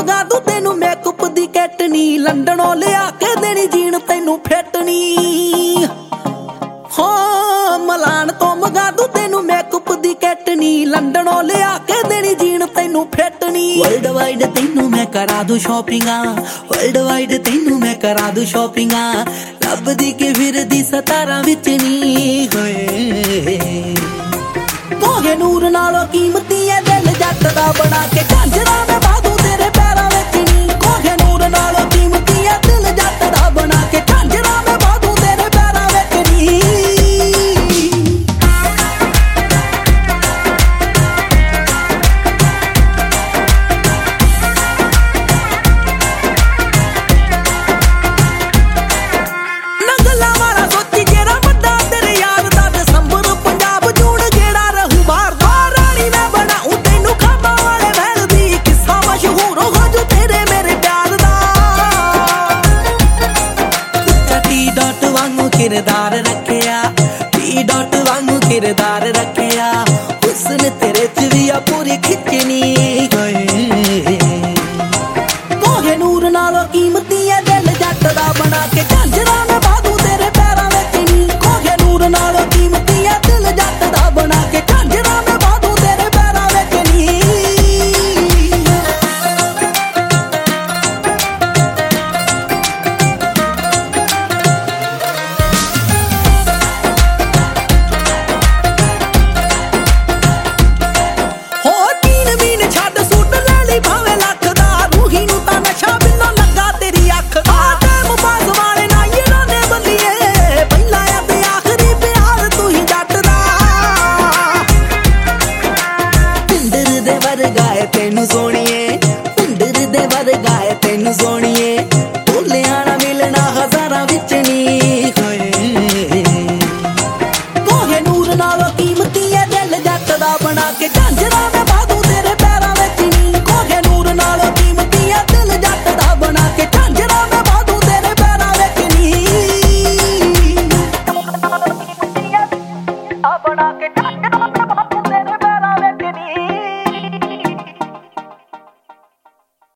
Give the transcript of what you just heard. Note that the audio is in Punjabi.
ਮੰਗਾ ਦੂ ਤੈਨੂੰ ਮੇਕਅਪ ਦੀ ਕਿੱਟ ਨੀ, ਲੰਡਨੋਂ ਲਿਆ ਕੇ ਦੇਣੀ ਜੀਨ ਤੈਨੂੰ ਫਿੱਟ ਨੀ। ਹਾਂ ਮਲਾਨ ਤੋਂ ਮੰਗਾ ਦੂ ਤੈਨੂੰ ਮੇਕਅਪ ਦੀ ਕਿੱਟ ਨੀ, ਲੰਡਨੋਂ ਲਿਆ ਕੇ ਦੇਣੀ ਜੀਨ ਤੈਨੂੰ ਫਿੱਟ ਨੀ। ਵਰਲਡ ਵਾਈਡ ਤੈਨੂੰ ਮੈਂ ਕਰਾ ਦੂ ਸ਼ਾਪਿੰਗਾਂ, ਵਰਲਡ ਵਾਈਡ ਤੈਨੂੰ ਮੈਂ ਕਰਾ ਦੂ ਸ਼ਾਪਿੰਗਾਂ, ਲੱਭਦੀ ਕਿ ਫਿਰਦੀ ਸਤਾਰਾਂ ਵਿੱਚ ਨੀ ਹੋਏ। ਕੋਹੇ ਨੂਰ ਨਾਲੋਂ ਕੀਮਤੀ ਐ ਦਿਲ ਜੱਟ ਦਾ ਬਣਾ ਕੇ ਝਾਂਜਰਾਂ ਮੈਂ ਬਾਦੂ ਤੇਰੇ ਪੈਰਾਂ ਵਿੱਚ ਨੀ। ਕੋਹੇ ਨੂਰ ਨਾਲੋਂ ਕੀਮਤੀ ਐ ਦਿਲ ਜੱਟ ਦਾ ਬਣਾ ਕੇ ਝਾਂਜਰਾਂ ਮੈਂ ਬਾਦੂ ਤੇਰੇ ਪੈਰਾਂ ਵਿੱਚ ਨੀ। ਨਗਲਾ ਵਾਲਾ ਸੋਚੀ ਜਿਹੜਾ ਵੱਡਾ ਤੇਰੇ ਯਾਰ ਦਾ, ਦਸੰਬਰ ਪੰਜਾਬ ਜੂਨ ਗੇੜਾ ਰਹੂ ਬਾਹਰ ਦਾ। ਰਾਣੀ ਮੈਂ ਬਣਾਉ ਤੈਨੂੰ ਖਾਬਾਂ ਵਾਲੇ ਮਹਿਲ ਦੀ, ਕਿੱਸਾ ਮਸ਼ਹੂਰ ਹੋ ਜੂ ਤੇਰੇ ਮੇਰੇ ਪਿਆਰ ਦਾ। ਉੱਚਾ ਟੀ ਡਾਟ ਵਾਂਗੂ ਕਿਰਦਾਰ ਰੱਖਿਆ, ਟੀ ਡਾਟ ਵਾਂਗੂ ਕਿਰਦਾਰ ਰੱਖਿਆ, ਹੁਸਨ ਤੇਰੇ ਚ ਵੀ ਆ ਪੂਰੀ ਖਿੱਚਣੀ ਹੋਏ। ਕੋਹੇ ਨੂਰ ਨਾਲੋਂ ਕੀਮਤੀ ਐ ਦਿਲ ਜੱਟ ਦਾ ਬਣਾ ਕੇ ਝਾਂਜਰਾਂ ਮੈਂ ਬਾਦੂ ਤੇਰੇ ਪੈਰਾਂ ਵਿੱਚ ਨੀ। ਕੋਹੇ ਨੂਰ ਨਾਲੋਂ ਕੀਮਤੀ ਐ ਦਿਲ ਜੱਟ ਦਾ ਬਣਾ ਕੇ ਝਾਂਜਰਾਂ ਮੈਂ ਬਾਦੂ ਤੇਰੇ ਪੈਰਾਂ ਵਿੱਚ ਨੀ। ਹੋ ਤੀਨ ਮੀਨ ਛੱਡ ਸੂਟ ਲੈ ਲਈ ਭਾਵੇਂ ਲੱਖ ਦਾ, ਰੂਹੀ ਨੂੰ ਤਾਂ ਨਸ਼ਾ ਬਿਨਾਂ ਲੱਗਾ ਤੇਰੀ ਅੱਖ ਦਾ। ਟਾਈਮ ਪਾਸ ਵਾਲੇ ਨਾ ਇਹਨਾਂ ਨੇ ਬੱਲੀਏ, ਪਹਿਲਾ ਆ ਤੇ ਆਖਰੀ ਪਿਆਰ ਤੂੰ ਹੀ ਜੱਟ ਦਾ। ਪਿੰਦਰ ਦੇ ਵਰਗਾ ਏ ਤੈਨੂੰ ਸੋਹਣੀਏ, ਪਿੰਦਰ ਦੇ ਵਰਗਾ ਏ ਤੈਨੂੰ ਸੋਹਣੀਏ, ਭੁੱਲਿਆ ਨਾ ਮਿਲਣਾ ਹਜ਼ਾਰਾਂ ਵਿੱਚ ਨੀ ਹੋਏ। ਕੋਹੇ ਨੂਰ ਨਾਲੋਂ ਕੀਮਤੀ ਐ ਦਿਲ ਜੱਟ ਦਾ ਬਣਾ ਕੇ ਝਾਂਜਰਾਂ